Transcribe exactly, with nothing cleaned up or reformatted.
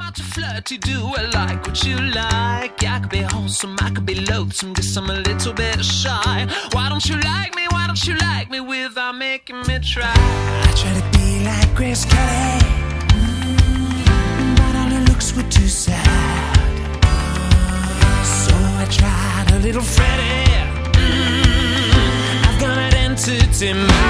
not too flirty, do I like what you like? I could be wholesome, I could be loathsome, guess I'm a little bit shy. Why don't you like me, why don't you like me without making me try? I try to be like Grace Kelly, mm, but all her looks were too sad. So I tried a little Freddie, mm, I've got an entity mind.